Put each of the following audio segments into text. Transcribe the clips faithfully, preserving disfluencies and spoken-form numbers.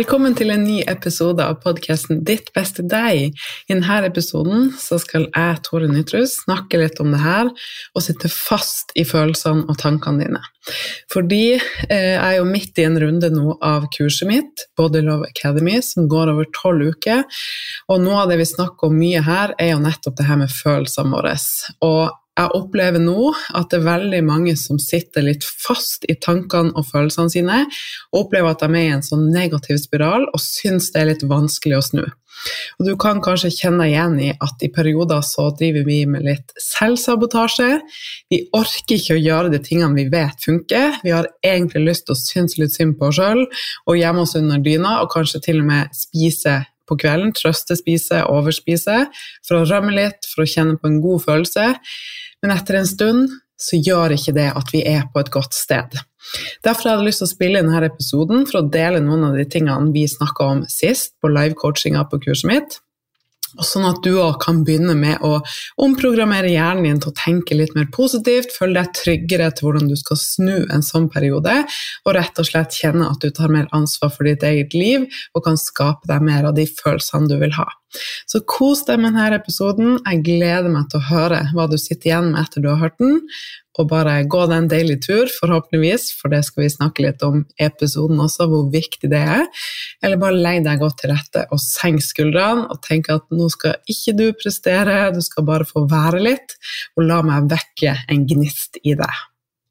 Velkommen til en ny episode av podcasten Ditt beste deg. I denne episoden så skal jeg, Tore Nytrus, snakke litt om det her og sitte fast i følelsene og tankene dine. Fordi eh, jeg er jo midt i en runde nå av kurset mitt, Body Love Academy, som går over tolv uker. Og noe av det vi snakker om mye her er jo nettopp det her med følelsene våre. Og jeg opplever nå at det er veldig mange som sitter litt fast i tankene og følelsene sine, og opplever at de er i en sånn negativ spiral og synes det er litt vanskelig å snu. Og du kan kanskje kjenne igjen i at i perioder så driver vi med litt selvsabotasje. Vi orker ikke å gjøre de tingene vi vet funker. Vi har egentlig lyst til å synes litt synd på oss selv, og gjemme oss under dyna, og kanskje til og med spise på kvelden, trøste spise, overspise, for å rømme litt, for å kjenne på en god følelse. Men etter en stund så gjør ikke det at vi er på et godt sted. Derfor hadde jeg lyst til å spille inn denne episoden for å dele noen av de tingene vi snakket om sist på live-coachinga på kurset mitt, og sånn at du også kan begynne med å omprogrammere hjernen din til å tenke litt mer positivt, føle deg tryggere til hvordan du skal snu en sånn periode, og rett og slett kjenne at du tar mer ansvar for ditt eget liv, og kan skape deg mer av de følelsene du vil ha. Så kos deg med denne episoden. Jeg gleder meg til å høre hva du sitter igjen med etter du har hørt den, og bare gå deg en deilig tur, forhåpentligvis, for det skal vi snakke litt om i episoden også, hvor viktig det er. Eller bare legg deg godt til rette og senk skuldrene, og tenk at nå skal ikke du prestere, du skal bare få være litt, og la meg vekke en gnist i deg.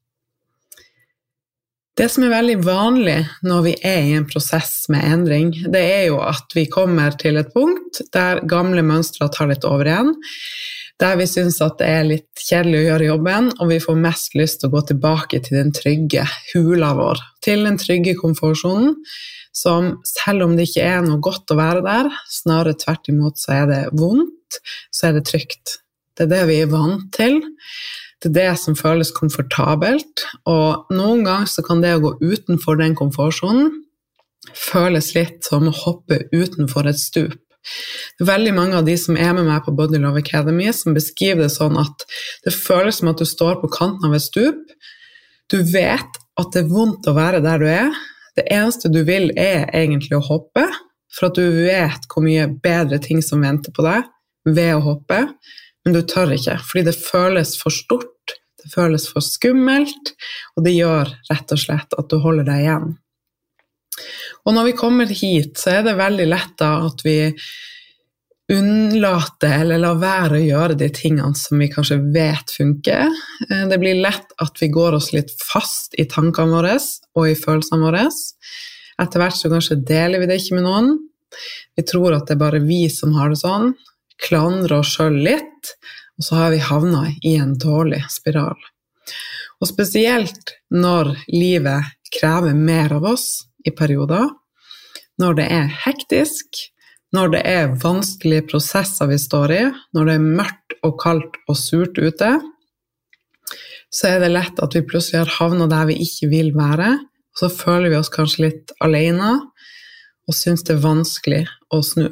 Det som er veldig vanlig når vi er i en prosess med endring, det er jo at vi kommer til et punkt der gamle mønstre tar litt over igjen, der vi synes at det er litt kjedelig å gjøre jobben, og vi får mest lyst til å gå tilbake til den trygge hula vår, til den trygge komfortsonen, som selv om det ikke er noe godt å være der, snarere tvert imot så er det vondt, så er det trygt. Det er det vi er vant til. Det er det som føles komfortabelt, og noen ganger så kan det å gå utenfor den komfortsonen føles litt som å hoppe utenfor et stup. Det er veldig mange av de som er med meg på Body Love Academy som beskriver det sånn at det føles som at du står på kanten av et stup. Du vet at det er vondt å være der du er. Det eneste du vil er egentlig å hoppe, for at du vet hvor mye bedre ting som venter på deg ved å hoppe, men du tør ikke, fordi det føles for stort, det føles for skummelt, og det gjør rett og slett at du holder deg igjen. Og når vi kommer hit, så er det veldig lett da at vi unnlater eller lar være å gjøre de tingene som vi kanskje vet funker. Det blir lett at vi går oss litt fast i tankene våre og i følelsene våre. Etter hvert så kanskje deler vi det ikke med noen. Vi tror at det er bare vi som har det sånn, klandrer oss selv litt, og så har vi havnet i en dårlig spiral. Og spesielt når livet krever mer av oss, i perioder, når det er hektisk, når det er vanskelige prosesser vi står i, når det er mørkt og kaldt og surt ute, så er det lett at vi plutselig har havnet der vi ikke vil være, og så føler vi oss kanskje litt alene, og synes det er vanskelig å snu.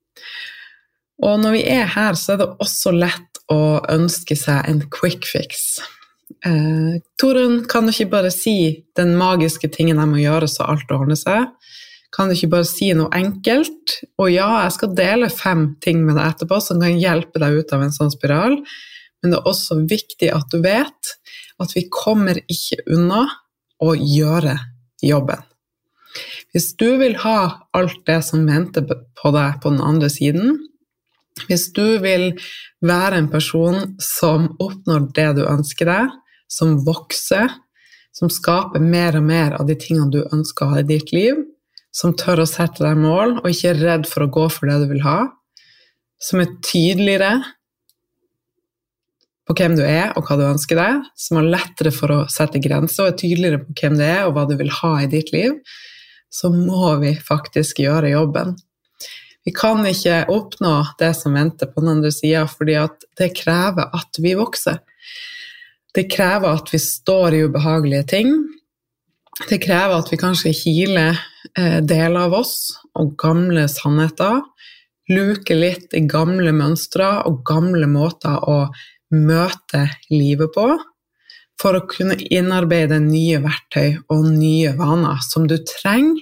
Og når vi er her, så er det også lett å ønske seg en quick fix. Eh, Torunn, kan du ikke bare si den magiske tingen jeg må gjøre så alt ordner seg? Kan du ikke bare si noe enkelt? Og ja, jeg skal dele fem ting med deg etterpå som kan hjelpe deg ut av en sånn spiral, men det er også viktig at du vet at vi kommer ikke unna å gjøre jobben. Hvis du vil ha alt det som venter på deg på den andre siden, hvis du vil være en person som oppnår det du ønsker deg, som vokser, som skaper mer og mer av de tingene du ønsker å ha i ditt liv, som tør å sette deg mål, og ikke er redd for å gå for det du vil ha, som er tydeligere på hvem du er og hva du ønsker deg, som er lettere for å sette grenser, og er tydeligere på hvem du er og hva du vil ha i ditt liv, så må vi faktisk gjøre jobben. Vi kan ikke oppnå det som venter på den andre siden, fordi at det krever at vi vokser. Det krever at vi står i ubehagelige ting. Det krever at vi kanskje hiler deler av oss og gamle sannheter, luker litt i gamle mønstre og gamle måter å møte livet på, for å kunne innarbeide nye verktøy og nye vaner som du trenger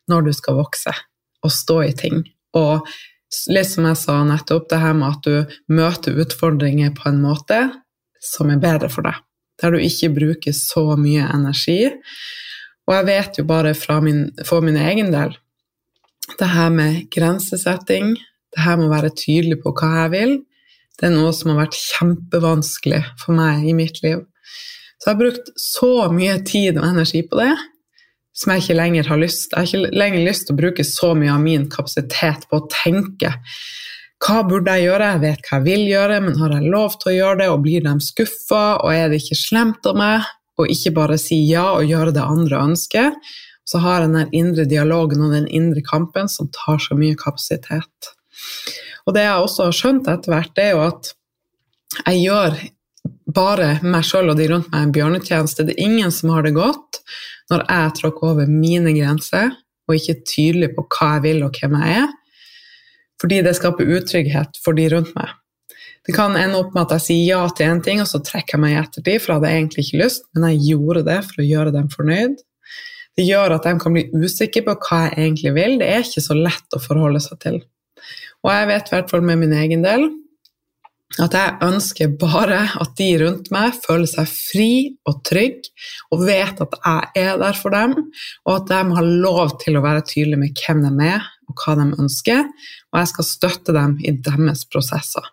når du skal vokse og stå i ting. Og litt som jeg sa nettopp, det her med at du møter utfordringer på en måte som er bedre for deg, der du ikke bruker så mye energi. Og jeg vet jo bare fra min, for min egen del, det her med grensesetting, det her med å være tydelig på hva jeg vil, det er noe som har vært kjempevanskelig for meg i mitt liv. Så jeg har brukt så mye tid og energi på det, som jeg ikke lenger har lyst. Jeg har ikke lenger lyst til å bruke så mye av min kapasitet på å tenke. Hva burde jeg gjøre? Jeg vet hva jeg vil gjøre, men har jeg lov til å gjøre det, og blir de skuffet, og er det ikke slemt av meg, og ikke bare si ja og gjøre det andre ønsker. Så har jeg den indre dialogen og den indre kampen som tar så mye kapasitet. Og det jeg også har skjønt etter hvert, det er jo at jeg gjør bare meg selv og de rundt meg en bjørnetjeneste. Det er ingen som har det godt når jeg tråkker over mine grenser og ikke er tydelig på hva jeg vil og hvem jeg er, fordi det skaper utrygghet for de rundt meg. Det kan ende opp med at jeg sier ja til en ting, og så trekker jeg meg i ettertid, for jeg hadde egentlig ikke lyst, men jeg gjorde det for å gjøre dem fornøyd. Det gjør at de kan bli usikre på hva jeg egentlig vil. Det er ikke så lett å forholde seg til. Og jeg vet i hvert fall med min egen del at jeg ønsker bare at de rundt meg føler seg fri og trygg og vet at jeg er der for dem, og at de har lov til å være tydelige med hvem de er og hva de ønsker, og jeg skal støtte dem i deres prosesser.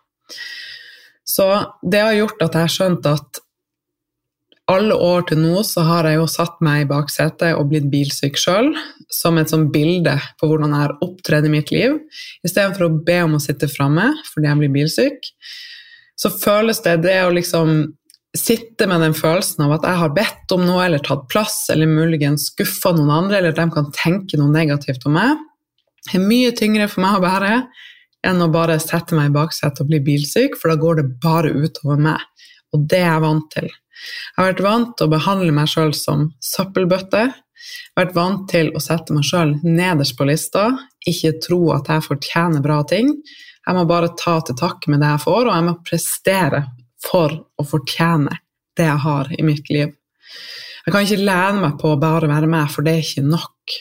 Så det har gjort at jeg har skjønt at alle år til nå så har jeg jo satt meg i baksetet og blitt bilsyk selv, som et sånt bilde på hvordan jeg har opptredd i mitt liv. I stedet for å be om å sitte fremme fordi jeg blir bilsyk, så føles det det å liksom sitte med den følelsen av at jeg har bedt om noe, eller tatt plass, eller muligens skuffet noen andre, eller at de kan tenke noe negativt om meg. Det er mye tyngre for meg å bære enn å bare sette meg i baksetet og bli bilsyk, for da går det bare utover meg, og det er jeg vant til. Jeg har vært vant til å behandle meg selv som søppelbøtte. Jeg har vært vant til å sette meg selv nederst på lista, ikke tro at jeg fortjener bra ting. Jeg må bare ta til takke med det jeg får, og jeg må prestere for å fortjene det jeg har i mitt liv. Jeg kan ikke lene meg på å bare være meg, for det er ikke nok.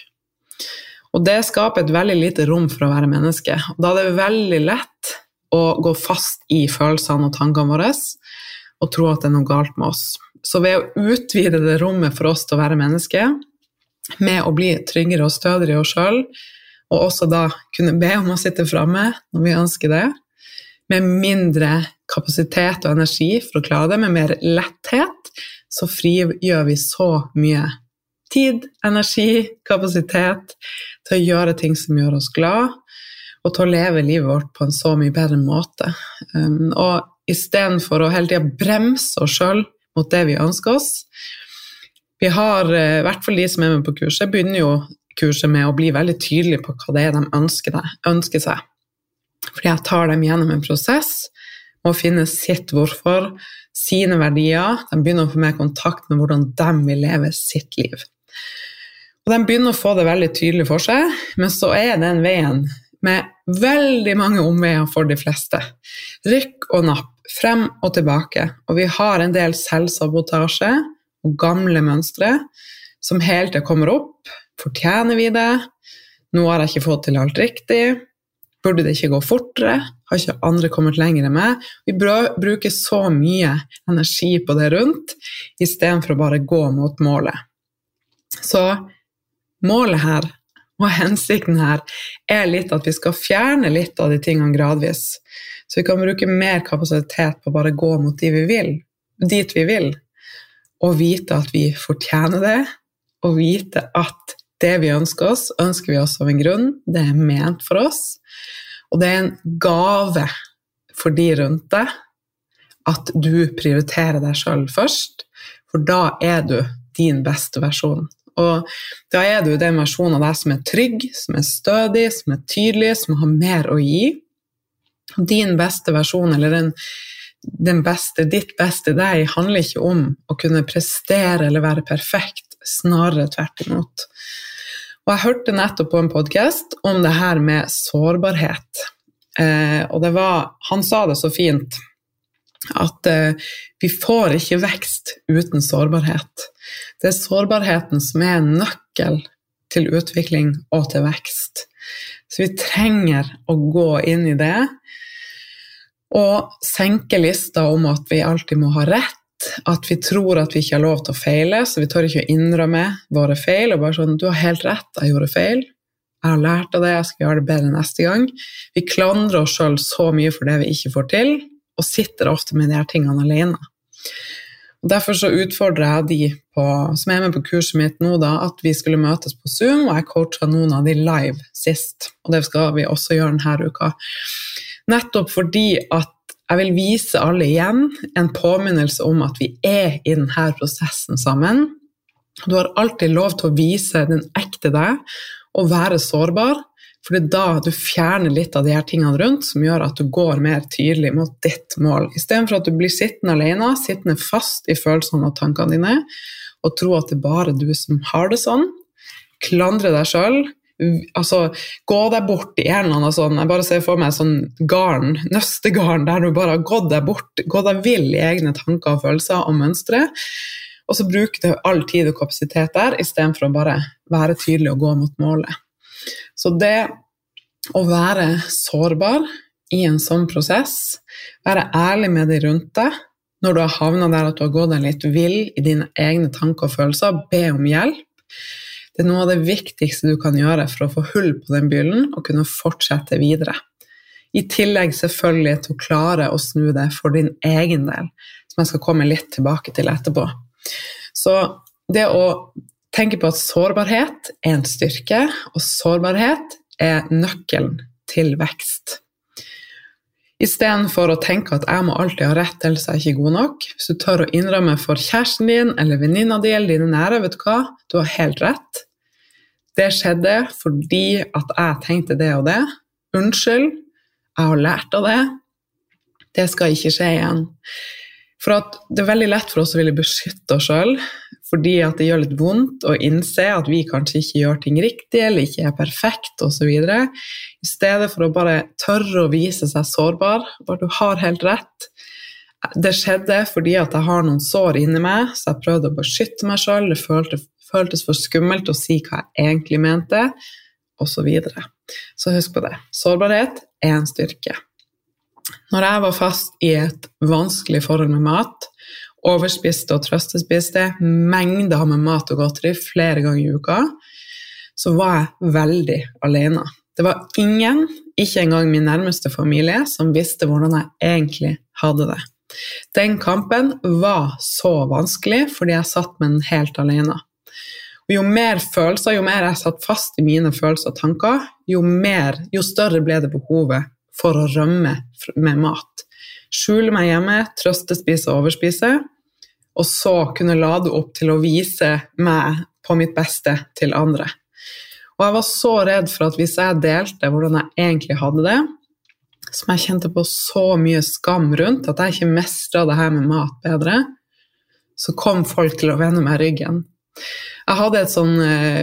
Og det skaper et veldig lite rom for å være menneske. Da er det veldig lett å gå fast i følelsene og tankene våre, og tro at det er noe galt med oss. Så ved å utvide det rommet for oss til å være menneske, med å bli tryggere og stødigere i oss selv, og også da kunne be om å sitte fremme når vi ønsker det, med mindre kapasitet og energi for å klare det, med mer letthet, så frigjør vi så mye tid, energi, kapasitet til å gjøre ting som gjør oss glad, og til å leve livet vårt på en så mye bedre måte. Um, og i stedet for å hele tiden bremse oss selv mot det vi ønsker oss. Vi har, i hvert fall de som er med på kurset, begynner jo kurset med å bli veldig tydelige på hva det er de ønsker, det, ønsker seg. Fordi jeg tar dem gjennom en prosess, og finne sitt hvorfor, sine verdier, de begynner å få mer kontakt med hvordan de vil leve sitt liv. Og de begynner å få det veldig tydelig for seg, men så er den veien med veldig mange omveier for de fleste. Rykk og napp, frem og tilbake, og vi har en del selvsabotasje og gamle mønstre som hele tiden kommer opp. Fortjener vi det? Nå har jeg ikke fått til alt riktig. Burde det ikke gå fortere? Har ikke andre kommet lenger enn meg? Vi bruker så mye energi på det rundt, i stedet for å bare gå mot målet. Så målet her, og hensikten her, er litt at vi skal fjerne litt av de tingene gradvis, så vi kan bruke mer kapasitet på å bare gå mot de vi vil, dit vi vil, og vite at vi fortjener det, og vite at det vi ønsker oss, ønsker vi oss av en grunn, det er ment for oss, og det er en gave for de rundt deg, at du prioriterer deg selv først, for da er du din beste versjon. Og da er du den versjonen av deg som er trygg, som er stødig, som er tydelig, som har mer å gi. Din beste versjon, eller den, den beste, ditt beste deg, handler ikke om å kunne prestere eller være perfekt, snarere tvert imot. Og jeg hørte nettopp på en podcast om det her med sårbarhet. Eh, og det var, han sa det så fint, at eh, vi får ikke vekst uten sårbarhet. Det er sårbarheten som er en nøkkel til utvikling og til vekst. Så vi trenger å gå inn i det, og senke lista om at vi alltid må ha rett, at vi tror at vi ikke har lov til å feile, så vi tør ikke å innrømme våre feil, og bare sånn, du har helt rett, jeg gjorde feil, jeg har lært av det, jeg skal gjøre det bedre neste gang. Vi klandrer oss selv så mye for det vi ikke får til, og sitter ofte med de her tingene alene. Og derfor så utfordrer jeg de på, som er med på kurset mitt nå da, at vi skulle møtes på Zoom, og jeg coachet noen av de live sist, og det skal vi også gjøre denne uka. Nettopp fordi at jeg vil vise alle igjen en påminnelse om at vi er i denne prosessen sammen. Du har alltid lov til å vise den ekte deg, og være sårbar, for det er da du fjerner litt av de her tingene rundt, som gjør at du går mer tydelig mot ditt mål. I stedet for at du blir sittende alene, sittende fast i følelsene og tankene dine, og tro at det er bare du som har det sånn, klandre deg selv, altså gå deg bort i en eller annen sånn, jeg bare ser for meg sånn garn, nøstegarn, der du bare har gått deg bort, gått deg vill i egne tanker og følelser og mønstre, og så bruker du all tid og kapasitet der, i stedet for å bare være tydelig og gå mot målet. Så det å være sårbar i en sånn prosess, være ærlig med de rundt deg, når du har havnet der at du har gått deg litt vill i dine egne tanker og følelser, be om hjelp. Det er noe av det viktigste du kan gjøre for å få hull på den byllen og kunne fortsette videre. I tillegg selvfølgelig til å klare å snu det for din egen del, som jeg skal komme litt tilbake til etterpå. Så det å tenke på at sårbarhet er en styrke, og sårbarhet er nøkkelen til vekst. I stedet for å tenke at jeg må alltid ha rett, ellers er jeg ikke god nok, hvis du tør å innrømme for kjæresten din, eller venninna di, eller dine nære, vet du hva? Du har helt rett. Det skjedde fordi at jeg tenkte det og det. Unnskyld, jeg har lært av det. Det skal ikke skje igjen. For at det er veldig lett for oss å ville beskytte oss selv, fordi at det gjør litt vondt å innse at vi kanskje ikke gjør ting riktig, eller ikke er perfekt, og så videre. I stedet for å bare tørre å vise seg sårbar, bare du har helt rett. Det skjedde fordi at jeg har noen sår inni meg, så jeg prøvde å beskytte meg selv, det føltes, føltes for skummelt å si hva jeg egentlig mente, og så videre. Så husk på det. Sårbarhet er en styrke. Når jeg var fast i et vanskelig forhold med mat, overspiste og trøstespiste, mengder med mat og godteri flere ganger i uka, så var jeg veldig alene. Det var ingen, ikke engang min nærmeste familie, som visste hvordan jeg egentlig hadde det. Den kampen var så vanskelig, fordi jeg satt med den helt alene. Og jo mer følelser, jo mer jeg satt fast i mine følelser og tanker, jo mer, jo større ble det behovet for å rømme med mat. Skjule meg hjemme, trøstespise og overspise, og så kunne lade opp til å vise meg på mitt beste til andre. Og jeg var så redd for at hvis jeg delte hvordan jeg egentlig hadde det, som jeg kjente på så mye skam rundt, at jeg ikke mestret det her med mat bedre, så kom folk til å vende meg ryggen. Jeg hadde et sånn...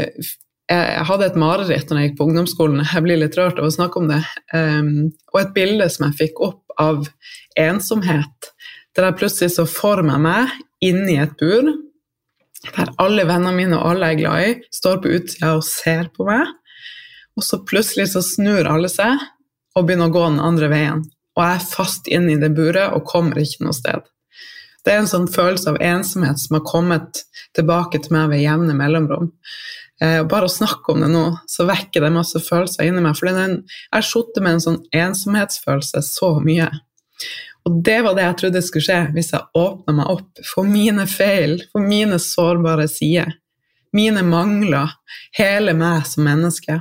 Jeg hadde et mareritt når jeg gikk på ungdomsskolen, jeg blir litt rørt av å snakke om det, um, og et bilde som jeg fikk opp av ensomhet, der jeg plutselig så for meg meg inne i et bur, der alle vennene mine og alle jeg er glad i står på utsida og ser på meg, og så plutselig så snur alle seg og begynner å gå den andre veien, og jeg er fast inne i det buret og kommer ikke noe sted. Det er en sånn følelse av ensomhet som har kommet tilbake til meg ved jevne mellomrom. Eh, bare å snakke om det nå, så vekker det masse følelser inni meg, for den, jeg skjøtte med en sånn ensomhetsfølelse så mye. Og det var det jeg trodde skulle skje hvis jeg åpnet meg opp for mine feil, for mine sårbare sider, mine mangler, hele meg som menneske.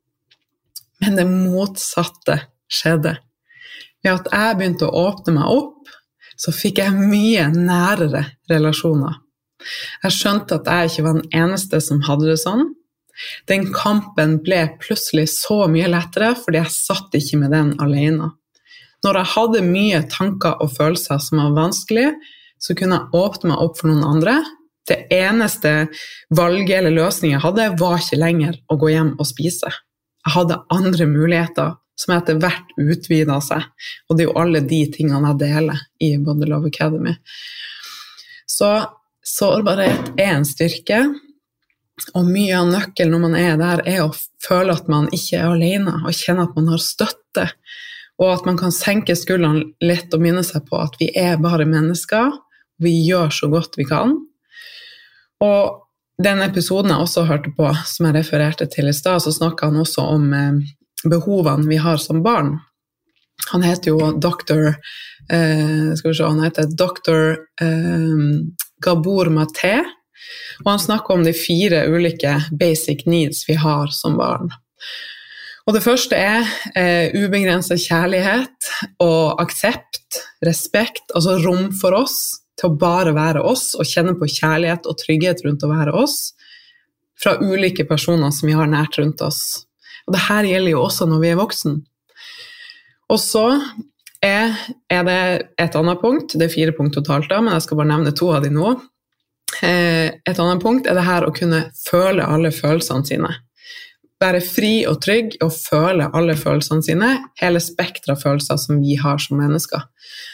Men det motsatte skjedde. Ved at jeg begynte å åpne meg opp, så fikk jeg mye nærere relasjoner. Jeg skjønte at jeg ikke var den eneste som hadde det sånn. Den kampen ble plutselig så mye lettere, fordi jeg satt ikke med den alene. Når jeg hadde mye tanker og følelser som var vanskelig, så kunne jeg åpne meg opp for noen andre. Det eneste valget eller løsningen jeg hadde, var ikke lenger å gå hjem og spise. Jeg hadde andre muligheter som etter hvert utvidet seg, og det er jo alle de tingene jeg deler i Body Love Academy. Så sårbarhet er en styrke, Og mye av nøkkelen når man er der, er å føle at man ikke er alene, og kjenne at man har støtte, og at man kan senke skuldrene litt og minne seg på at vi er bare mennesker, vi gjør så godt vi kan. Og den episoden jeg også hørte på, som jeg refererte til i sted, så snakket han også om eh, behovene vi har som barn. Han heter jo doktor, eh, skal vi se, han heter doktor eh, Gabor Maté, og han snakker om de fire ulike basic needs vi har som barn. Og det første er eh, ubegrenset kjærlighet og aksept, respekt, altså rom for oss, til å bare være oss, og kjenne på kjærlighet og trygghet rundt å være oss, fra ulike personer som vi har nært rundt oss. Og det her gjelder jo også når vi er voksen. Og så er, er det et annet punkt, det er fire punkt totalt da, men jeg skal bare nevne to av de nå. Et annet punkt er det her å kunne føle alle følelsene sine. Være fri og trygg og føle alle følelsene sine, hele spektret av følelser som vi har som mennesker.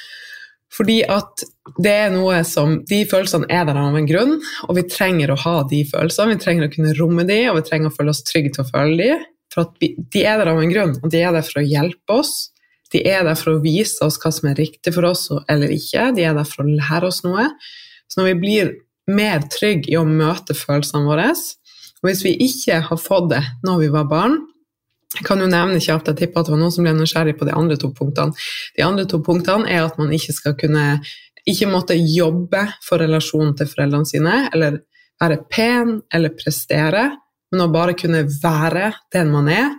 Fordi at det er noe som, de følelsene er der av en grunn, og vi trenger å ha de følelsene, vi trenger å kunne romme de, og vi trenger å føle oss trygge til å føle de, for at vi, de er der av en grunn, og de er der for å hjelpe oss, de er der for å vise oss hva som er riktig for oss eller ikke, de er der for å lære oss noe. Så når vi blir mer trygg i å møte følelsene våre, og hvis vi ikke har fått det når vi var barn, jeg kan jo nevne kjapt, jeg tipper at det var noen som ble nysgjerrig på de andre to punktene. De andre to punktene er at man ikke skal kunne, ikke måtte jobbe for relasjonen til foreldrene sine, eller være pen, eller prestere, men å bare kunne være den man er,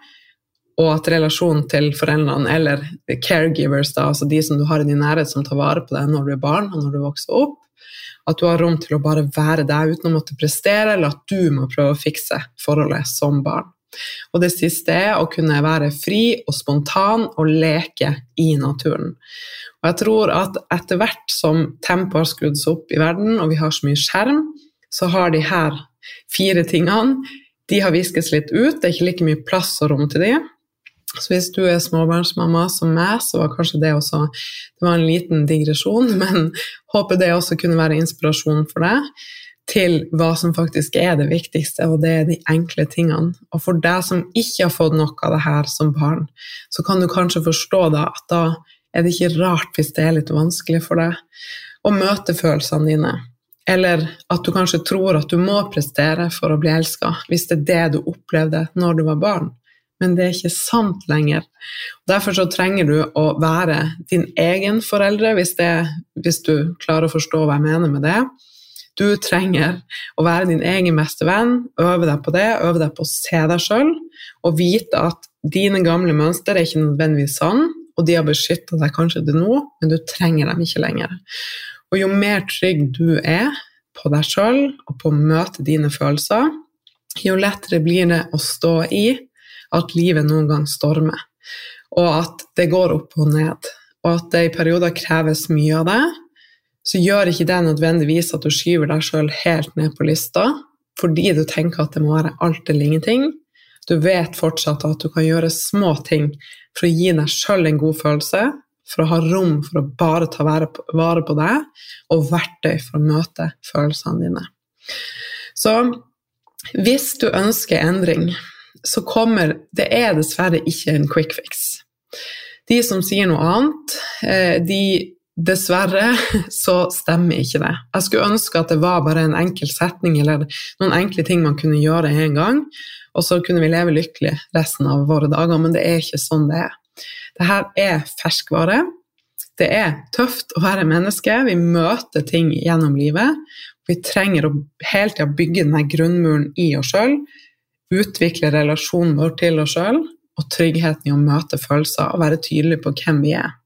og at relasjonen til foreldrene, eller caregivers, da, altså de som du har i din nærhet som tar vare på deg når du er barn, og når du vokser opp, at du har rom til å bare være deg uten å måtte prestere, eller at du må prøve å fikse forholdet som barn. Og det siste er å kunne være fri og spontan og leke i naturen. Og jeg tror at etter hvert som tempoet har skrudd seg opp i verden, og vi har så mye skjerm, så har de her fire tingene, de har viskes litt ut, det er ikke like mye plass og rom til de. Så hvis du er småbarnsmamma som meg, så var kanskje det også, det var en liten digresjon, men håper det også kunne være inspirasjon for deg til hva som faktisk er det viktigste, og det er de enkle tingene. Og for deg som ikke har fått nok av det her som barn, så kan du kanskje forstå da, at da er det ikke rart hvis det er litt vanskelig for deg å møte følelsene dine. Eller at du kanskje tror at du må prestere for å bli elsket, hvis det er det du opplevde når du var barn. Men det er ikke sant lenger. Derfor så trenger du å være din egen foreldre, hvis, det, hvis du klarer å forstå hva jeg mener med det. Du trenger å være din egen beste venn, øve deg på det, øve deg på å se deg selv, og vite at dine gamle mønster er ikke nødvendigvis sann, og de har beskyttet deg kanskje til nå, men du trenger dem ikke lenger. Og jo mer trygg du er på deg selv, og på å møte dine følelser, jo lettere blir det å stå i at livet noen gang stormer, og at det går opp og ned, og at det i perioder kreves mye av det, så gjør ikke det nødvendigvis at du skyver deg selv helt ned på lista, fordi du tenker at det må være alt eller ingenting. Du vet fortsatt at du kan gjøre små ting for å gi deg selv en god følelse, for å ha rom for å bare ta vare på, vare på deg, og verktøy for å møte følelsene dine. Så hvis du ønsker endring, så kommer, det er dessverre ikke en quick fix. De som sier noe annet, de dessverre så stemmer ikke det. Jeg skulle ønske at det var bare en enkel setning, eller noen enkle ting man kunne gjøre en gang, og så kunne vi leve lykkelig resten av våre dager, men det er ikke sånn det er. Dette er ferskvare. Det er tøft å være menneske. Vi møter ting gjennom livet. Vi trenger å hele tiden bygge denne grunnmuren i oss selv, utvikle relasjonen vår til oss selv, og tryggheten i å møte følelser, og være tydelig på hvem vi er.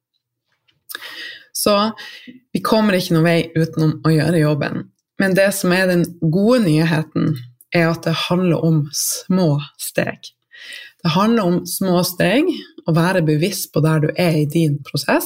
Så vi kommer ikke noen vei utenom å gjøre jobben. Men det som er den gode nyheten, er at det handler om små steg. Det handler om små steg, å være bevisst på der du er i din prosess,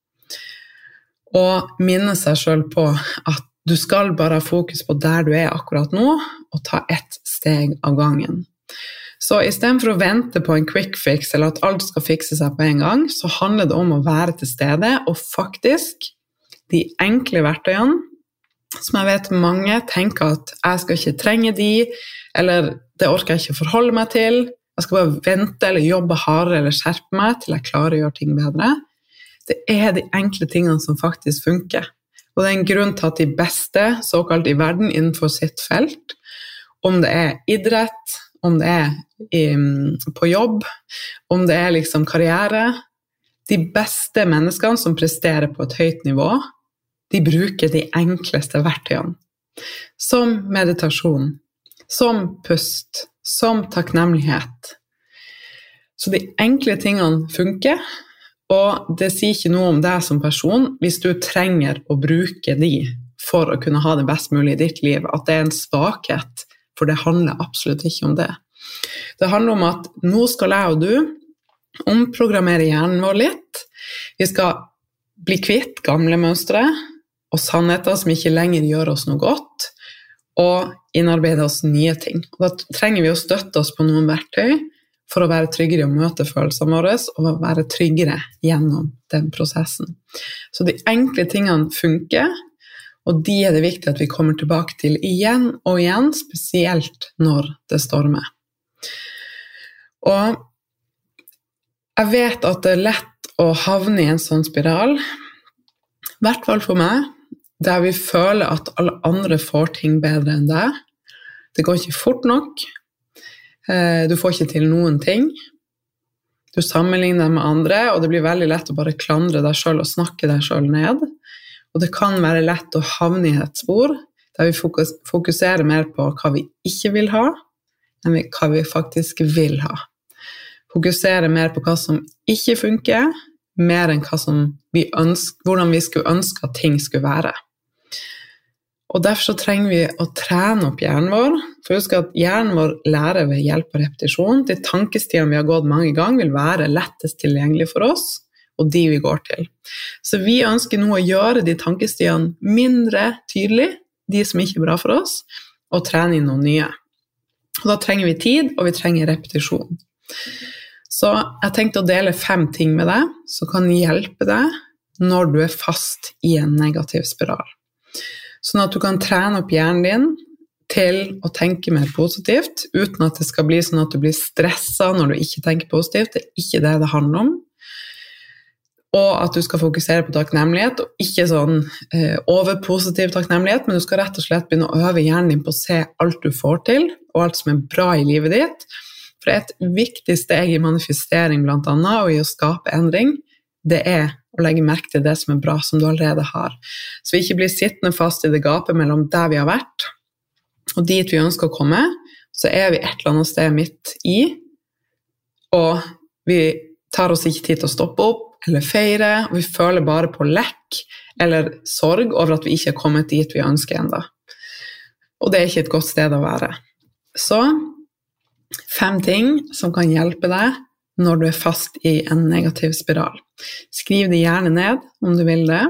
og minne seg selv på at du skal bare ha fokus på der du er akkurat nå, og ta ett steg av gangen. Så i stedet for å vente på en quick fix, eller at alt skal fikse seg på en gang, så handler det om å være til stede, og faktisk, de enkle verktøyene, som jeg vet mange tenker at jeg skal ikke trenge de, eller det orker jeg ikke forholde meg til, jeg skal bare vente eller jobbe hardere eller skjerpe meg til jeg klarer å gjøre ting bedre. Det er de enkle tingene som faktisk funker. Og det er en grunn til at de beste, såkalt i verden, innenfor sitt felt, om det er idrett, om det er i, på jobb, om det er liksom karriere, de beste menneskene som presterer på et høyt nivå, de bruker de enkleste verktøyene, som meditasjon, som pust, som takknemlighet. Så de enkle tingene funker, og det sier ikke noe om deg som person hvis du trenger å bruke de for å kunne ha det best mulig i ditt liv, at det er en svakhet, for det handler absolutt ikke om det. Det handler om at nå skal jeg og du omprogrammere hjernen vår litt. Vi skal bli kvitt gamle mønstre og sannheter som ikke lenger gjør oss noe godt, og innarbeide oss nye ting. Og da trenger vi å støtte oss på noen verktøy for å være tryggere i å møte følelsene våre, og være tryggere gjennom den prosessen. Så de enkle tingene funker, og de er det viktig at vi kommer tilbake til igjen og igjen, spesielt når det stormer. Og jeg vet at det er lett å havne i en sånn spiral, i hvert fall for meg, der vi føler at alle andre får ting bedre enn deg. Det går ikke fort nok. Du får ikke til noen ting. Du sammenligner deg med andre, og det blir veldig lett å bare klandre deg selv og snakke deg selv ned. Og det kan være lett å havne i et spor der vi fokuserer mer på hva vi ikke vil ha, enn hva vi faktisk vil ha. Fokuserer mer på hva som ikke funker, mer enn hva som vi ønsker, hvordan vi skulle ønske at ting skulle være. Og derfor så trenger vi å trene opp hjernen vår, for husk at hjernen vår lærer ved hjelp av repetisjon. De tankestiene vi har gått mange ganger vil være lettest tilgjengelig for oss, og de vi går til. Så vi ønsker nå å gjøre de tankestiene mindre tydelig, de som ikke er bra for oss, og trene inn noen nye. Og da trenger vi tid, og vi trenger repetisjon. Så jeg tenkte å dele fem ting med deg, som kan hjelpe deg når du er fast i en negativ spiral. Sånn at du kan trene opp hjernen din til å tenke mer positivt, uten at det skal bli sånn at du blir stresset når du ikke tenker positivt. Det er ikke det det handler om. Og at du skal fokusere på takknemlighet, og ikke sånn eh, overpositiv takknemlighet, men du skal rett og slett begynne å øve hjernen din på å se alt du får til, og alt som er bra i livet ditt. For et viktig steg i manifestering blant annet, og i å skape endring, det er å legge merke til det som er bra, som du allerede har. Så vi ikke blir sittende fast i det gapet mellom der vi har vært, og dit vi ønsker å komme, så er vi et eller annet sted midt i, og vi tar oss ikke tid til å stoppe opp, eller feire, og vi føler bare på lekk, eller sorg over at vi ikke har kommet dit vi ønsker enda. Og det er ikke et godt sted å være. Så, fem ting som kan hjelpe deg når du er fast i en negativ spiral. Skriv det gjerne ned om du vil det.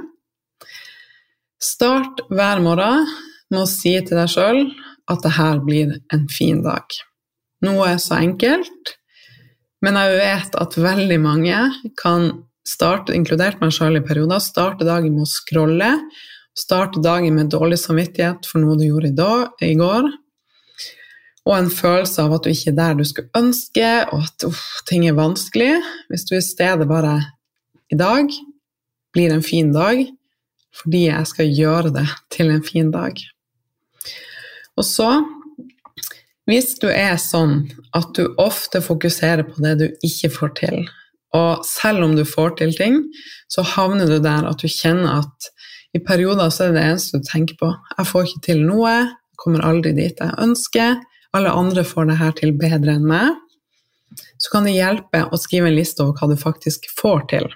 Start hver morgen med å si til deg selv at det her blir en fin dag. Noe er så enkelt, men jeg vet at veldig mange kan starte, inkludert meg selv i perioder, starte dagen med å scrolle, starte dagen med dårlig samvittighet for noe du gjorde i, dag, i går, og en følelse av at du ikke er der du skulle ønske, og at uff, ting er vanskelig. Hvis du i stedet bare i dag blir en fin dag, fordi jeg skal gjøre det til en fin dag. Og så, hvis du er sånn at du ofte fokuserer på det du ikke får til, og selv om du får til ting, så havner du der at du kjenner at i perioder så er det det eneste du tenker på. Jeg får ikke til noe, jeg kommer aldri dit jeg ønsker, alle andre får det her til bedre enn meg, så kan det hjelpe å skrive en liste over hva du faktisk får til.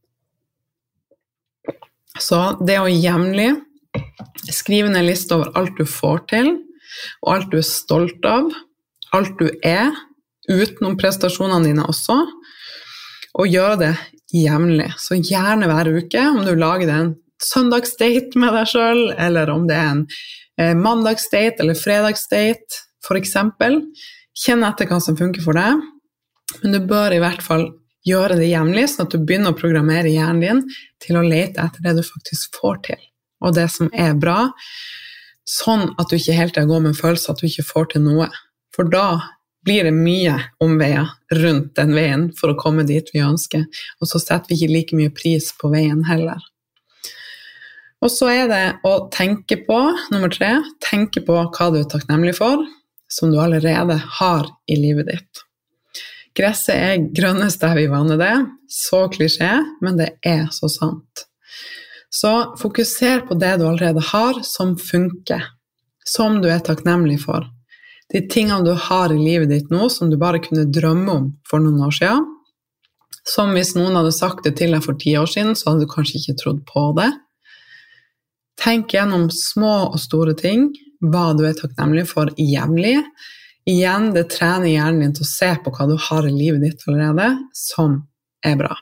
Så det å jevnlig skrive en liste over alt du får til, og alt du er stolt av, alt du er, utenom prestasjonene dine også, og gjøre det jevnlig. Så gjerne hver uke, om du lager det en søndagsdate med deg selv, eller om det er en eh, mandagsdate eller fredagsdate, for eksempel. Kjenn etter hva som funker for deg, men du bør i hvert fall gjøre det jevnlig, sånn at du begynner å programmere hjernen din til å lete etter det du faktisk får til, og det som er bra. sånn at du ikke helt går med en følelse at du ikke får til noe. For da blir det mye omveier rundt den veien for å komme dit vi ønsker, og så setter vi ikke like mye pris på veien heller. Og så er det å tenke på, nummer tre, tenke på hva du er takknemlig for, som du allerede har i livet ditt. Gresset er grønnest der vi vanner det, så klisjé, men det er så sant. Så fokuser på det du allerede har som funker, som du er takknemlig for. De tingene du har i livet ditt nå, som du bare kunne drømme om for noen år siden, som hvis noen hadde sagt det til deg for ti år siden, så hadde du kanskje ikke trodd på det. Tenk gjennom små og store ting, hva du er takknemlig for jevnlig. Igjen, det trener hjernen din til å se på hva du har i livet ditt allerede, som er bra.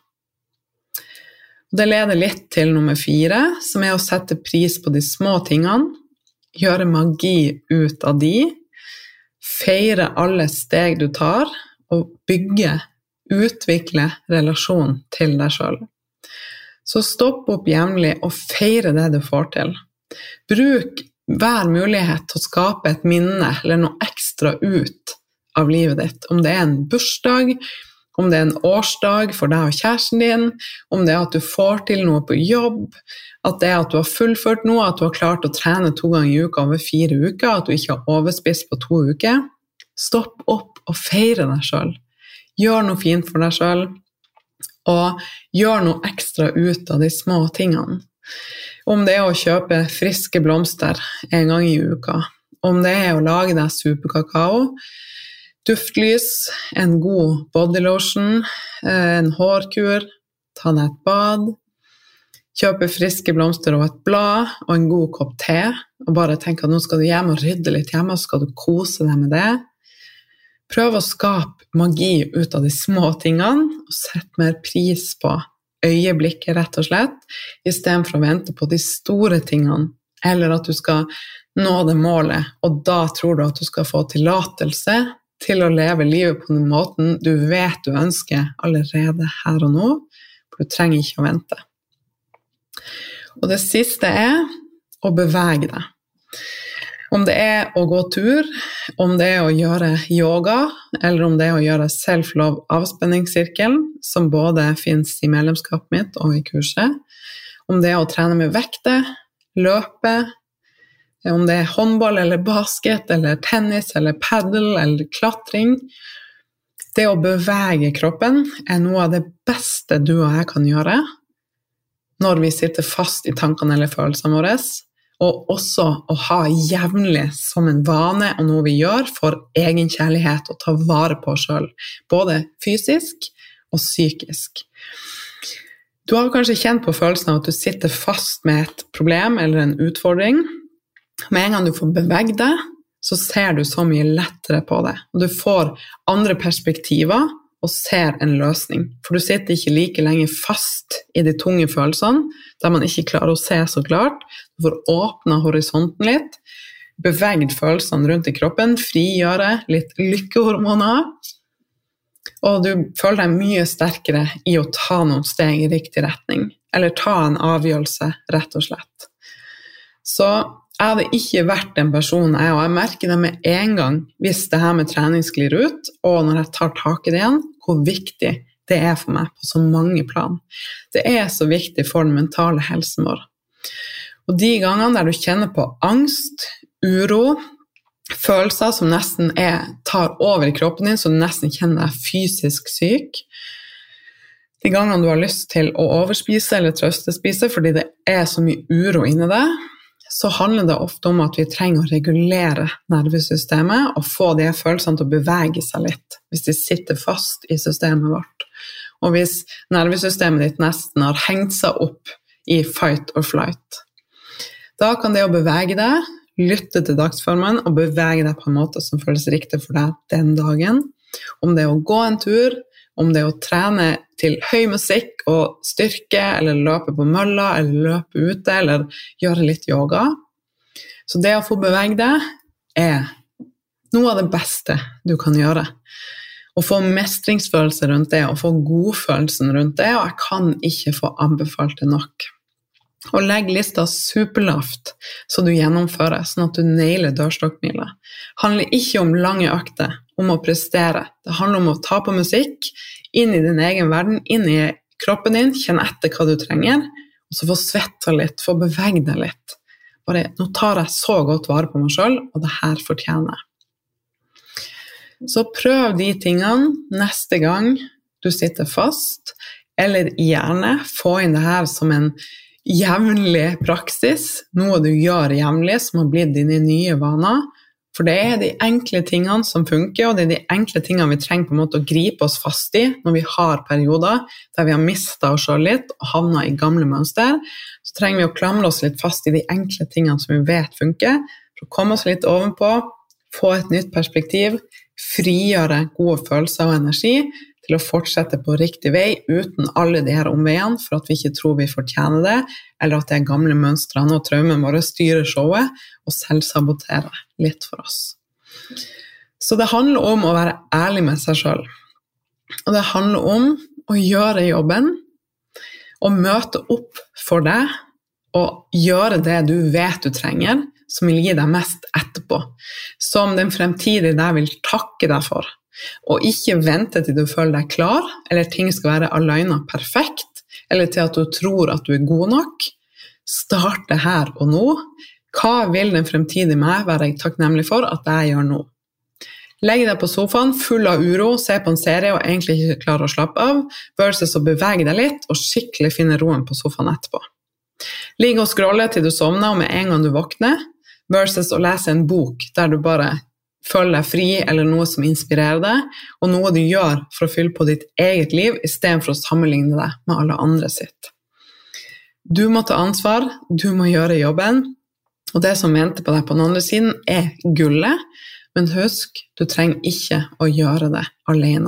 Det leder litt til nummer fire, som er å sette pris på de små tingene, gjøre magi ut av de, feire alle steg du tar, og bygge, utvikle relasjon til deg selv. Så stopp opp jevnlig og feire det du får til. Bruk hver mulighet til å skape et minne eller noe ekstra ut av livet ditt. Om det er en bursdag, om det er en årsdag for deg og kjæresten din, om det er at du får til noe på jobb, at det er at du har fullført noe, at du har klart å trene to ganger i uka over fire uker, at du ikke har overspist på to uker. Stopp opp og feire deg selv. Gjør noe fint for deg selv, og gjør noe ekstra ut av de små tingene. Om det er å kjøpe friske blomster en gang i uka, om det er å lage deg superkakao, duftlys, en god bodylotion, en hårkur, ta deg et bad, kjøpe friske blomster og et blad og en god kopp te, og bare tenke at nå skal du hjem og rydde litt hjemme, og skal du kose deg med det. Prøv å skape magi ut av de små tingene, og sett mer pris på øyeblikket rett og slett, i stedet for å vente på de store tingene, eller at du skal nå det målet, og da tror du at du skal få tillatelse til å leve livet på den måten du vet du ønsker allerede her og nå, for du trenger ikke å vente. Og det siste er å bevege deg. Om det er å gå tur, om det er å gjøre yoga, eller om det er å gjøre self-love avspenningssirkelen, som både finnes i medlemskapet mitt og i kurset, om det er å trene med vekter, løpe, om det er håndball eller basket, eller tennis, eller paddle, eller klatring. Det å bevege kroppen er noe av det beste du og jeg kan gjøre når vi sitter fast i tankene eller følelsene våre, og også å ha jevnlig som en vane og noe vi gjør for egen kjærlighet og ta vare på oss selv, både fysisk og psykisk. Du har kanskje kjent på følelsen av at du sitter fast med et problem eller en utfordring. Med en gang du får bevege deg, så ser du så mye lettere på det, og du får andre perspektiver og ser en løsning. For du sitter ikke like lenge fast i de tunge følelsene, der man ikke klarer å se så klart. Du får åpne horisonten litt, beveget følelsene rundt i kroppen, frigjøre litt lykkehormoner, og du føler deg mye sterkere i å ta noen steg i riktig retning, eller ta en avgjørelse, rett og slett. Så jeg hadde ikke vært en person, jeg, og jeg merker det med en gang hvis det her med trening sklir ut, og når jeg tar tak i det igjen, hvor viktig det er for meg på så mange plan. Det er så viktig for den mentale helsen vår. Og de gangene der du kjenner på angst, uro, følelser som nesten er, tar over i kroppen din, så du nesten kjenner deg fysisk syk, de gangene du har lyst til å overspise eller trøstespise, fordi det er så mye uro inni deg, så handler det ofte om at vi trenger å regulere nervesystemet og få de følelsene til å bevege seg litt, hvis de sitter fast i systemet vårt. Og hvis nervesystemet ditt nesten har hengt seg opp i fight or flight. Da kan det å bevege deg, lytte til dagsformen og bevege deg på en måte som føles riktig for deg den dagen. Om det er å gå en tur, om det er å trene til høy musikk og styrke, eller løpe på mølla, eller løpe ute, eller gjøre litt yoga. Så det å få bevege deg er noe av det beste du kan gjøre. Å få mestringsfølelse rundt det, og få godfølelsen rundt det, og jeg kan ikke få anbefalt det nok. Og legg lista superlavt, så du gjennomfører, sånn at du nailer dørstokkmila. Det handler ikke om lange økter, om å prestere. Det handler om å ta på musikk, inn i din egen verden, inn i kroppen din, kjenne etter hva du trenger, og så få svette litt, få bevege deg litt. Bare, nå tar jeg så godt vare på meg selv, og det her fortjener jeg. Så prøv de tingene neste gang du sitter fast, eller gjerne få inn det her som en jevnlig praksis, noe du gjør jevnlig, som har blitt dine nye vaner, for det er de enkle tingene som funker, og det er de enkle tingene vi trenger på en måte å gripe oss fast i når vi har perioder der vi har mistet oss selv litt og havnet i gamle mønster. Så trenger vi å klamre oss litt fast i de enkle tingene som vi vet funker, for å komme oss litt ovenpå, få et nytt perspektiv, frigjøre gode følelser og energi til å fortsette på riktig vei uten alle de her omveiene for at vi ikke tror vi fortjener det, eller at det er gamle mønstrene og traumen våre styrer showet og selvsaboterer litt for oss. Så det handler om å være ærlig med seg selv. Og det handler om å gjøre jobben og møte opp for deg og gjøre det du vet du trenger, som vil gi deg mest etterpå, som den fremtidige deg vil takke deg for. Og ikke vente til du føler deg klar, eller ting skal være alene perfekt, eller til at du tror at du er god nok. Start det her og nå. Hva vil den fremtidige meg være takknemlig for at jeg gjør nå? Legg deg på sofaen full av uro, se på en serie og egentlig ikke klare å slappe av, versus å bevege deg litt og skikkelig finne roen på sofaen etterpå. Ligg og scrolle til du sovner og med en gang du våkner, versus å lese en bok der du bare føler deg fri eller noe som inspirerer deg, og noe du gjør for å fylle på ditt eget liv i stedet for å sammenligne deg med alle andre sitt. Du må ta ansvar, du må gjøre jobben, og det som venter på deg på den andre siden er gullet, men husk, du trenger ikke å gjøre det alene.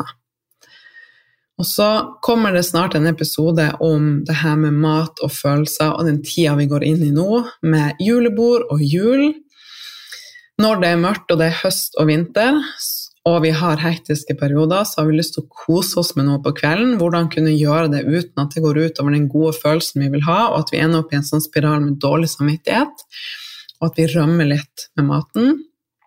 Og så kommer det snart en episode om det her med mat og følelser og den tida vi går inn i nå, med julebord og jul. Når det er mørkt og det er høst og vinter, og vi har hektiske perioder, så har vi lyst til å kose oss med noe på kvelden. Hvordan kunne gjøre det uten at det går ut over den gode følelsen vi vil ha, og at vi ender opp i en sånn spiral med dårlig samvittighet, og at vi rømmer litt med maten.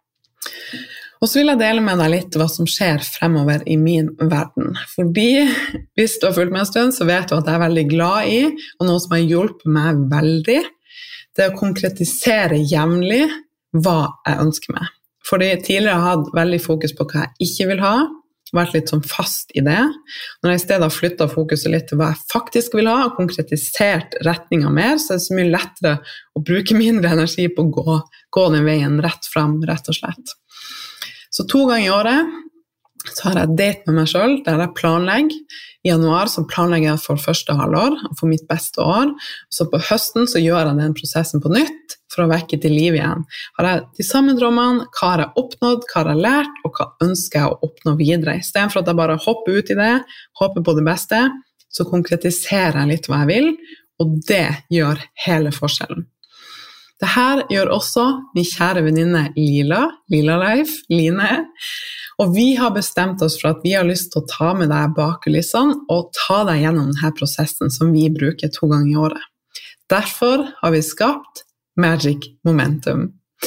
Og så vil jeg dele med deg litt hva som skjer fremover i min verden. Fordi hvis du har fulgt med en stund, så vet du at jeg er veldig glad i, og noe som har hjulpet meg veldig, det er å konkretisere jevnlig hva jeg ønsker meg. Fordi tidligere har jeg hatt veldig fokus på hva jeg ikke vil ha, vært litt sånn fast i det. Når jeg i stedet har flyttet fokuset litt til hva jeg faktisk vil ha, og konkretisert retningen mer, så er det så mye lettere å bruke mindre energi på å gå, gå den veien rett frem, rett og slett. Så to ganger i året så har jeg date med meg selv, der jeg planlegger. I januar så planlegger jeg for første halvår, for mitt beste år. Så på høsten så gjør jeg den prosessen på nytt, for å vekke til liv igjen. Har jeg de samme drømmene, hva har jeg oppnådd, hva har jeg lært, og hva ønsker jeg å oppnå videre. I stedet for at jeg bare hopper ut i det, håper på det beste, så konkretiserer jeg litt hva jeg vil, og det gjør hele forskjellen. Dette gjør også min kjære venninne Lila, Lila Life, Line, og vi har bestemt oss for at vi har lyst til å ta med deg bak kulissene og ta deg gjennom denne prosessen som vi bruker to ganger i året. Derfor har vi skapt Magic Momentum.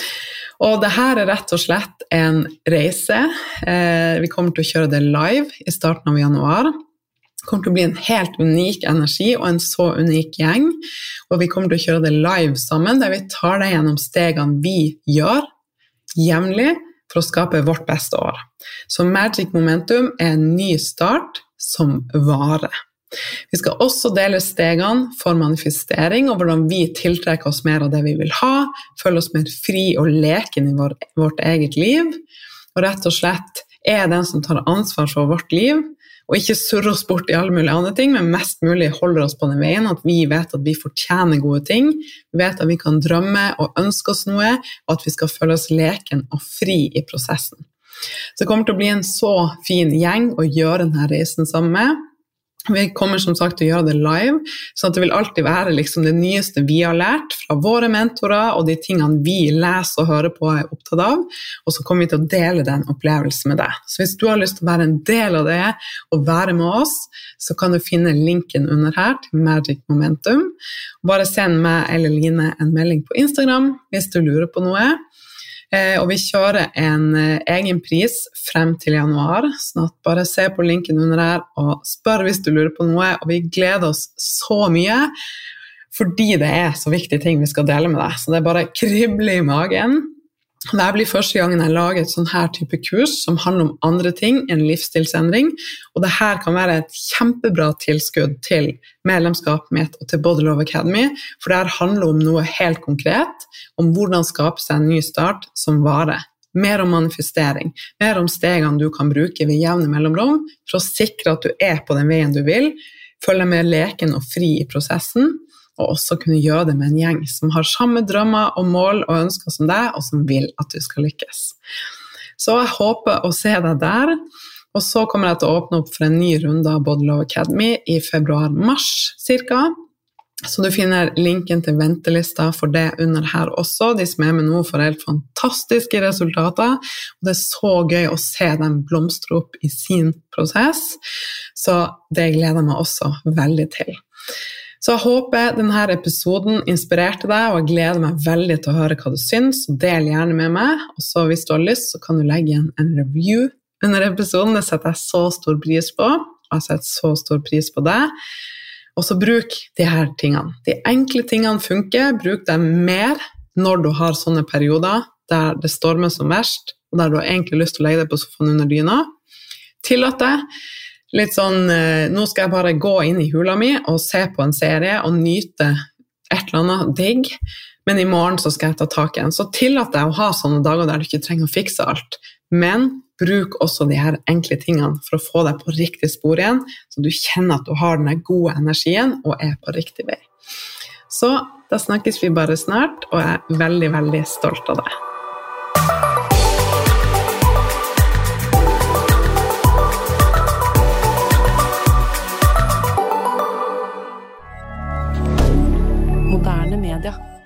Og dette er rett og slett en reise. Vi kommer til å kjøre det live i starten av januar. Det kommer til å bli en helt unik energi og en så unik gjeng. Og vi kommer til å kjøre det live sammen, der vi tar deg gjennom stegene vi gjør jevnlig for å skape vårt beste år. Så Magic Momentum er en ny start som varer. Vi skal også dele stegene for manifestering, og hvordan vi tiltrekker oss mer av det vi vil ha, føler oss mer fri og leken i vår, vårt eget liv, og rett og slett er den som tar ansvar for vårt liv, og ikke surrer oss bort i alle mulige andre ting, men mest mulig holder oss på den veien, at vi vet at vi fortjener gode ting, vi vet at vi kan drømme og ønske oss noe, og at vi skal føle oss leken og fri i prosessen. Så det kommer til å bli en så fin gjeng å gjøre denne reisen sammen med, Vi kommer som sagt til å gjøre det live, så at det vil alltid være liksom det nyeste vi har lært fra våre mentorer og de tingene vi leser og hører på og er opptatt av, og så kommer vi til å dele den opplevelsen med deg. Så hvis du har lyst til å være en del av det og være med oss, så kan du finne linken under her til Magic Momentum. Bare send meg eller Line en melding på Instagram hvis du lurer på noe. Og vi kjører en egen pris frem til januar, sånn at bare se på linken under her og spør hvis du lurer på noe, og vi gleder oss så mye, fordi det er så viktige ting vi skal dele med deg, så det er bare kribler i magen. Dette blir første gangen jeg lager et sånn her type kurs som handler om andre ting enn livsstilsendring, og det her kan være et kjempebra tilskudd til medlemskapet mitt og til Body Love Academy, for det her handler om noe helt konkret, om hvordan skape seg en ny start som varer. Mer om manifestering, mer om stegene du kan bruke ved jevne mellomrom for å sikre at du er på den veien du vil, følge med leken og fri i prosessen, og også kunne gjøre det med en gjeng som har samme drømmer og mål og ønsker som deg, og som vil at du skal lykkes. Så jeg håper å se deg der, og så kommer jeg til å åpne opp for en ny runde av Body Love Academy i februar-mars cirka, så du finner linken til ventelista for det under her også. De som er med nå får helt fantastiske resultater, og det er så gøy å se dem blomstre opp i sin prosess, så det gleder jeg meg også veldig til. Så jeg håper denne episoden inspirerte deg, og jeg gleder meg veldig til å høre hva du syns, så del gjerne med meg, og så hvis du har lyst, så kan du legge igjen en review under episoden, det setter jeg så stor pris på, og jeg setter så stor pris på deg, og så bruk de her tingene. De enkle tingene funker, bruk dem mer når du har sånne perioder, der det stormer som verst, og der du har egentlig lyst til å legge deg på sofaen under dyna. Tillat deg, litt sånn, nå skal jeg bare gå inn i hula mi og se på en serie og nyte et eller annet digg, men i morgen så skal jeg ta tak igjen. Så tillat deg å ha sånne dager der du ikke trenger å fikse alt, men bruk også de her enkle tingene for å få deg på riktig spor igjen, så du kjenner at du har den gode energien og er på riktig vei. Så da snakkes vi bare snart, og jeg er veldig, veldig stolt av deg. Moderne media.